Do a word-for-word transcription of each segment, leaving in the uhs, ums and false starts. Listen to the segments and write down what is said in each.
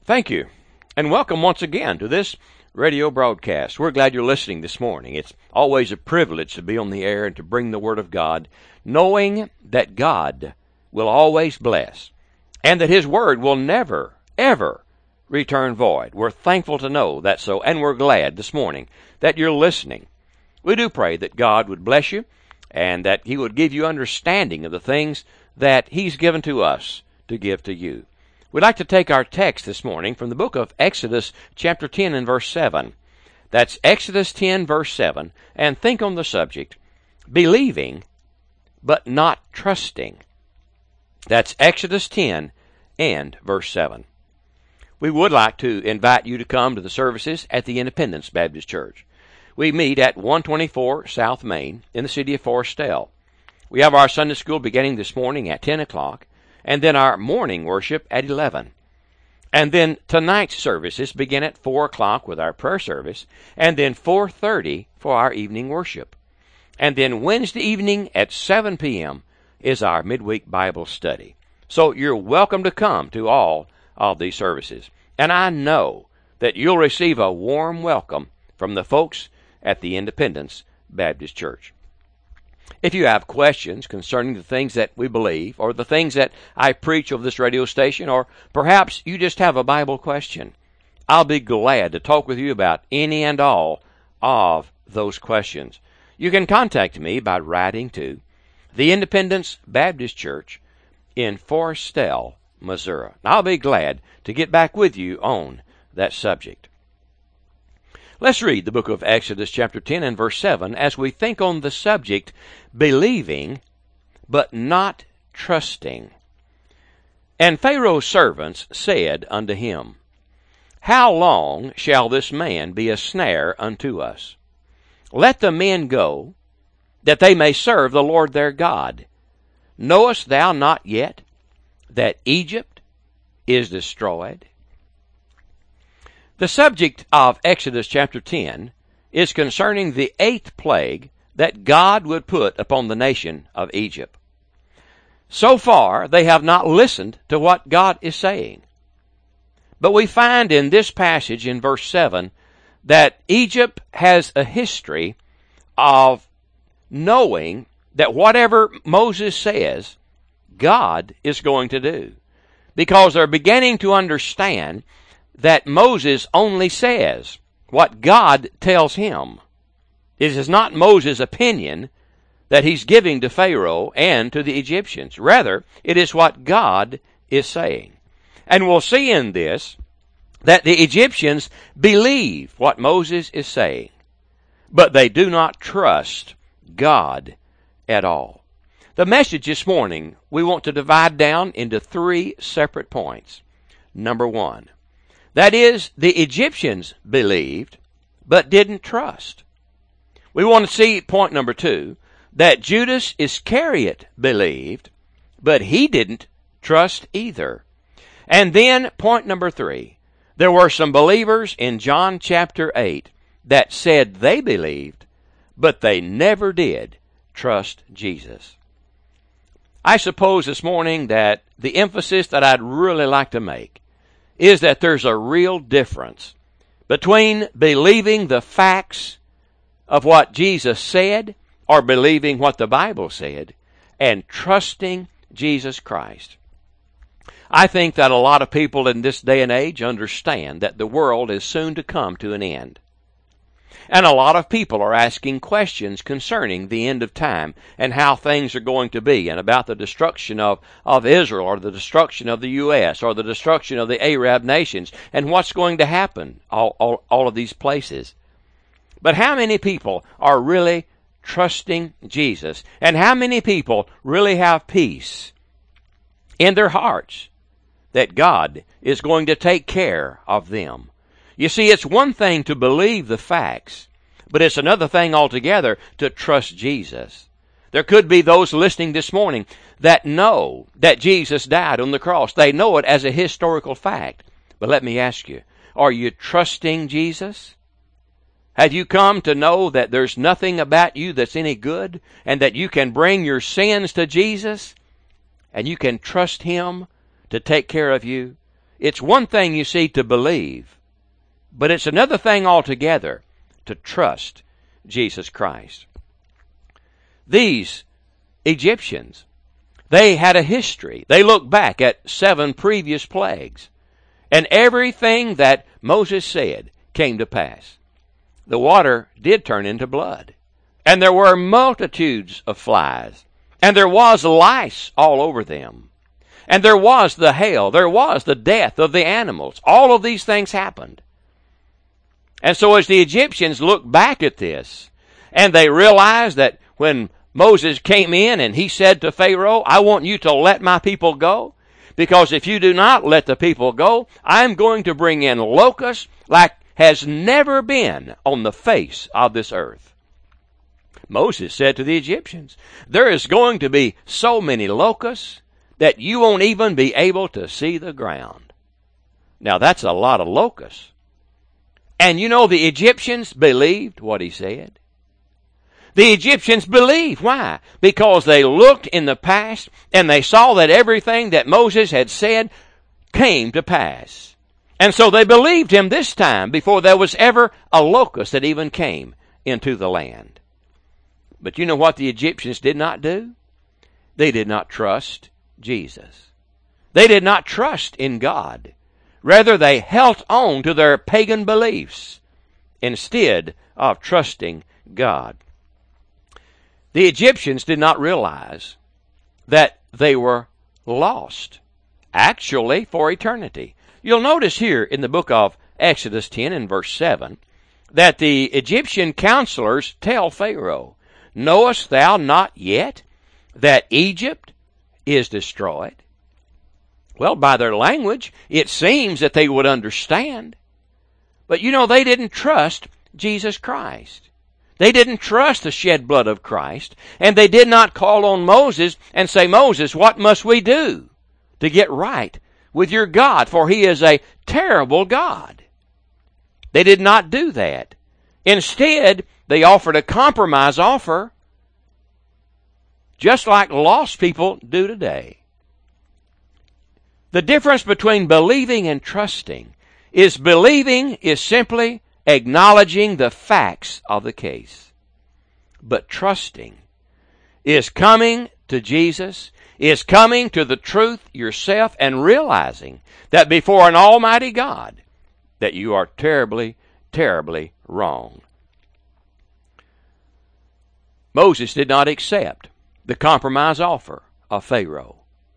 Thank you, and welcome once again to this radio broadcast. We're glad you're listening this morning. It's always a privilege to be on the air and to bring the Word of God, knowing that God will always bless and that His Word will never, ever return void. We're thankful to know that so, and we're glad this morning that you're listening. We do pray that God would bless you and that He would give you understanding of the things that He's given to us to give to you. We'd like to take our text this morning from the book of Exodus chapter ten and verse seven. That's Exodus ten verse seven, and think on the subject, believing but not trusting. That's Exodus ten and verse seven. We would like to invite you to come to the services at the Independence Baptist Church. We meet at one twenty-four South Main in the city of Forestell. We have our Sunday school beginning this morning at ten o'clock, and then our morning worship at eleven. And then tonight's services begin at four o'clock with our prayer service, and then four thirty for our evening worship. And then Wednesday evening at seven p.m. is our midweek Bible study. So you're welcome to come to all of these services. And I know that you'll receive a warm welcome from the folks at the Independence Baptist Church. If you have questions concerning the things that we believe, or the things that I preach over this radio station, or perhaps you just have a Bible question, I'll be glad to talk with you about any and all of those questions. You can contact me by writing to the Independence Baptist Church in Forestell, Missouri. I'll be glad to get back with you on that subject. Let's read the book of Exodus chapter ten and verse seven as we think on the subject, believing but not trusting. And Pharaoh's servants said unto him, How long shall this man be a snare unto us? Let the men go, that they may serve the Lord their God. Knowest thou not yet that Egypt is destroyed? The subject of Exodus chapter ten is concerning the eighth plague that God would put upon the nation of Egypt. So far, they have not listened to what God is saying. But we find in this passage in verse seven that Egypt has a history of knowing that whatever Moses says, God is going to do. Because they're beginning to understand that Moses only says what God tells him. It is not Moses' opinion that he's giving to Pharaoh and to the Egyptians. Rather, it is what God is saying. And we'll see in this that the Egyptians believe what Moses is saying, but they do not trust God at all. The message this morning, we want to divide down into three separate points. Number one, that is, the Egyptians believed, but didn't trust. We want to see point number two, that Judas Iscariot believed, but he didn't trust either. And then point number three, there were some believers in John chapter eight that said they believed, but they never did trust Jesus. I suppose this morning that the emphasis that I'd really like to make is that there's a real difference between believing the facts of what Jesus said or believing what the Bible said and trusting Jesus Christ. I think that a lot of people in this day and age understand that the world is soon to come to an end. And a lot of people are asking questions concerning the end of time and how things are going to be and about the destruction of, of Israel or the destruction of the U S or the destruction of the Arab nations and what's going to happen, all, all, all of these places. But how many people are really trusting Jesus? And how many people really have peace in their hearts that God is going to take care of them? You see, it's one thing to believe the facts, but it's another thing altogether to trust Jesus. There could be those listening this morning that know that Jesus died on the cross. They know it as a historical fact. But let me ask you, are you trusting Jesus? Have you come to know that there's nothing about you that's any good and that you can bring your sins to Jesus and you can trust Him to take care of you? It's one thing, you see, to believe, but it's another thing altogether to trust Jesus Christ. These Egyptians, they had a history. They looked back at seven previous plagues, and everything that Moses said came to pass. The water did turn into blood, and there were multitudes of flies, and there was lice all over them, and there was the hail, there was the death of the animals. All of these things happened. And so as the Egyptians looked back at this, and they realized that when Moses came in and he said to Pharaoh, I want you to let my people go, because if you do not let the people go, I'm going to bring in locusts like has never been on the face of this earth. Moses said to the Egyptians, there is going to be so many locusts that you won't even be able to see the ground. Now that's a lot of locusts. And you know, the Egyptians believed what he said. The Egyptians believed. Why? Because they looked in the past and they saw that everything that Moses had said came to pass. And so they believed him this time before there was ever a locust that even came into the land. But you know what the Egyptians did not do? They did not trust Jesus. They did not trust in God. Rather, they held on to their pagan beliefs instead of trusting God. The Egyptians did not realize that they were lost, actually for eternity. You'll notice here in the book of Exodus ten and verse seven that the Egyptian counselors tell Pharaoh, knowest thou not yet that Egypt is destroyed? Well, by their language, it seems that they would understand. But you know, they didn't trust Jesus Christ. They didn't trust the shed blood of Christ, and they did not call on Moses and say, Moses, what must we do to get right with your God? For he is a terrible God. They did not do that. Instead, they offered a compromise offer, just like lost people do today. The difference between believing and trusting is believing is simply acknowledging the facts of the case. But trusting is coming to Jesus, is coming to the truth yourself and realizing that before an almighty God that you are terribly, terribly wrong. Moses did not accept the compromise offer of Pharaoh.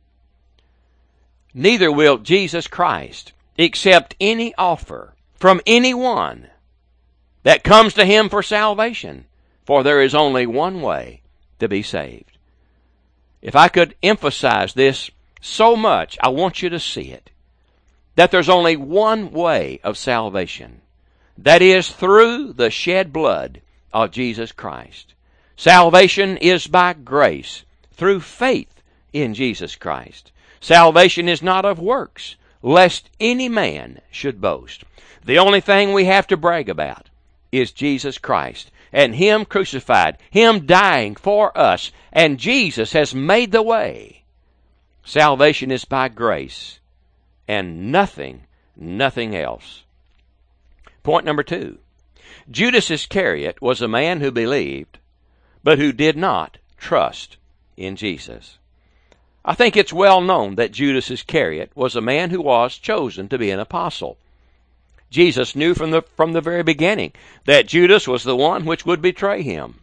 Neither will Jesus Christ accept any offer from anyone that comes to him for salvation, for there is only one way to be saved. If I could emphasize this so much, I want you to see it, that there's only one way of salvation. That is through the shed blood of Jesus Christ. Salvation is by grace, through faith in Jesus Christ. Salvation is not of works, lest any man should boast. The only thing we have to brag about is Jesus Christ and him crucified, him dying for us, and Jesus has made the way. Salvation is by grace and nothing, nothing else. Point number two. Judas Iscariot was a man who believed, but who did not trust in Jesus. I think it's well known that Judas Iscariot was a man who was chosen to be an apostle. Jesus knew from the, from the very beginning that Judas was the one which would betray him.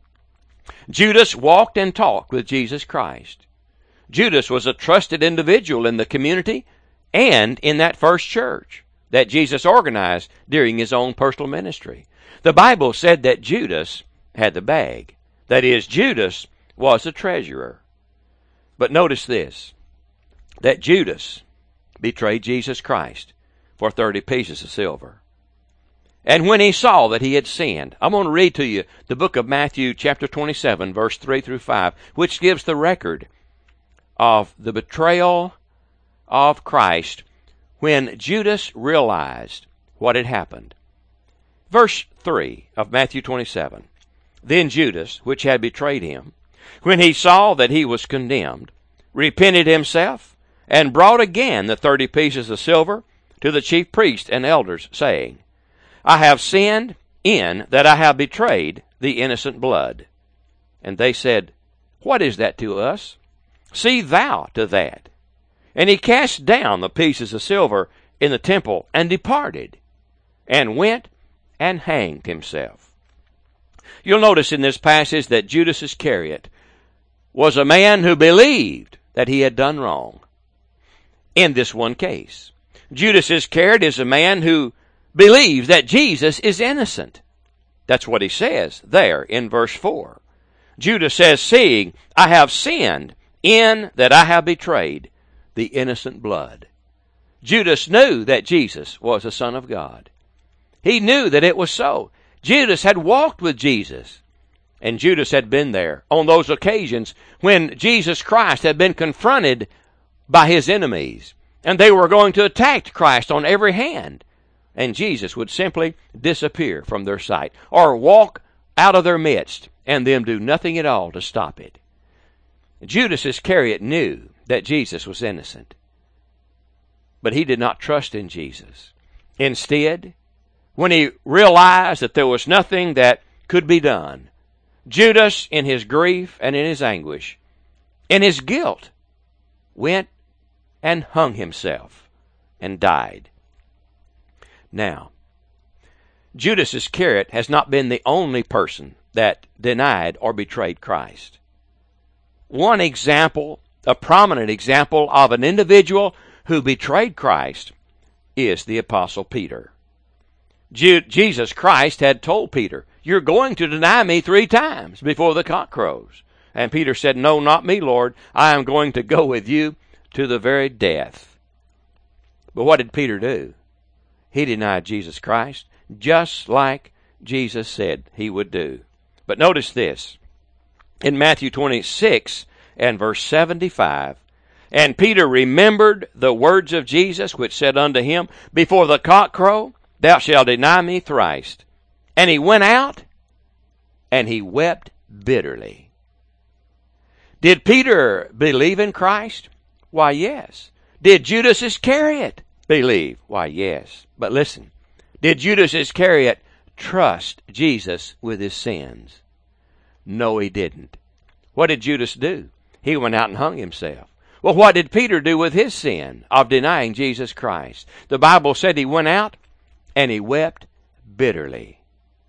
Judas walked and talked with Jesus Christ. Judas was a trusted individual in the community and in that first church that Jesus organized during his own personal ministry. The Bible said that Judas had the bag. That is, Judas was the treasurer. But notice this, that Judas betrayed Jesus Christ for thirty pieces of silver. And when he saw that he had sinned, I'm going to read to you the book of Matthew chapter twenty-seven, verse three through five, which gives the record of the betrayal of Christ when Judas realized what had happened. Verse three of Matthew twenty-seven, then Judas, which had betrayed him, when he saw that he was condemned, repented himself and brought again the thirty pieces of silver to the chief priests and elders, saying, I have sinned in that I have betrayed the innocent blood. And they said, What is that to us? See thou to that. And he cast down the pieces of silver in the temple and departed, and went and hanged himself. You'll notice in this passage that Judas Iscariot was a man who believed that he had done wrong. In this one case, Judas Iscariot is a man who believes that Jesus is innocent. That's what he says there in verse four. Judas says, Seeing I have sinned in that I have betrayed the innocent blood. Judas knew that Jesus was the Son of God. He knew that it was so. Judas had walked with Jesus, and Judas had been there on those occasions when Jesus Christ had been confronted by his enemies, and they were going to attack Christ on every hand, and Jesus would simply disappear from their sight or walk out of their midst and them do nothing at all to stop it. Judas Iscariot knew that Jesus was innocent, but he did not trust in Jesus. Instead, when he realized that there was nothing that could be done, Judas, in his grief and in his anguish, in his guilt, went and hung himself and died. Now, Judas Iscariot has not been the only person that denied or betrayed Christ. One example, a prominent example of an individual who betrayed Christ is the Apostle Peter. Je- Jesus Christ had told Peter, You're going to deny me three times before the cock crows. And Peter said, No, not me, Lord. I am going to go with you to the very death. But what did Peter do? He denied Jesus Christ, just like Jesus said he would do. But notice this. In Matthew twenty-six and verse seventy-five, And Peter remembered the words of Jesus, which said unto him, Before the cock crow, thou shalt deny me thrice. And he went out, and he wept bitterly. Did Peter believe in Christ? Why, yes. Did Judas Iscariot believe? Why, yes. But listen, did Judas Iscariot trust Jesus with his sins? No, he didn't. What did Judas do? He went out and hung himself. Well, what did Peter do with his sin of denying Jesus Christ? The Bible said he went out and he wept bitterly.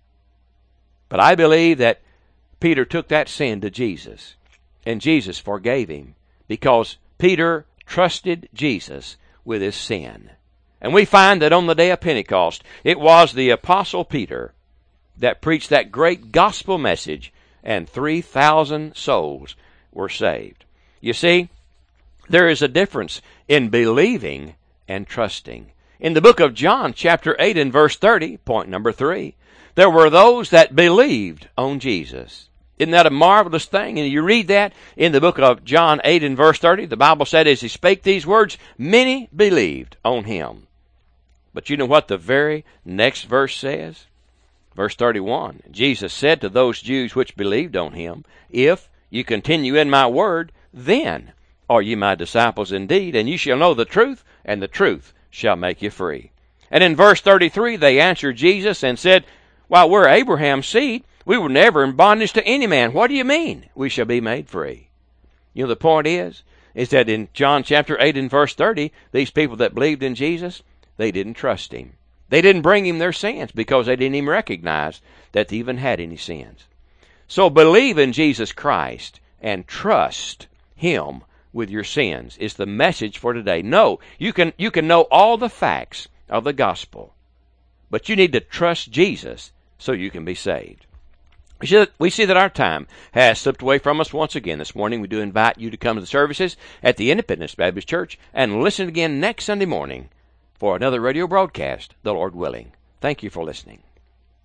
But I believe that Peter took that sin to Jesus, and Jesus forgave him because Peter trusted Jesus with his sin. And we find that on the day of Pentecost, it was the Apostle Peter that preached that great gospel message, and three thousand souls were saved. You see, there is a difference in believing and trusting. In the book of John, chapter eight and verse thirty, point number three, there were those that believed on Jesus. Isn't that a marvelous thing? And you read that in the book of John eight and verse thirty, the Bible said, as he spake these words, many believed on him. But you know what the very next verse says? Verse thirty-one, Jesus said to those Jews which believed on him, If you continue in my word, then are ye my disciples indeed, and ye shall know the truth, and the truth shall make you free. And in verse thirty-three, they answered Jesus and said, Why, we're Abraham's seed. We were never in bondage to any man. What do you mean? We shall be made free. You know, the point is, is that in John chapter eight and verse thirty, these people that believed in Jesus, they didn't trust him. They didn't bring him their sins because they didn't even recognize that they even had any sins. So believe in Jesus Christ and trust him with your sins is the message for today. No, you can, you can know all the facts of the gospel, but you need to trust Jesus so you can be saved. We see, that, we see that our time has slipped away from us once again. This morning we do invite you to come to the services at the Independence Baptist Church and listen again next Sunday morning for another radio broadcast, the Lord willing. Thank you for listening.